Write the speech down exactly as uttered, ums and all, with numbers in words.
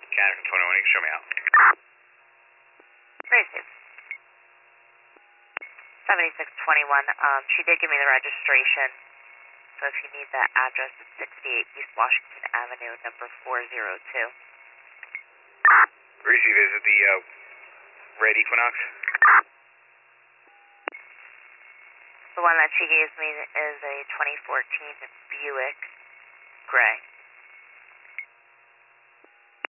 Canada twenty-one, you can show me out. Races. seventy-six twenty-one, um, she did give me the registration, so if you need that address, it's sixty-eight East Washington Avenue, number four oh two. Receive, is it the uh, red Equinox? The one that she gave me is a twenty fourteen Buick Gray.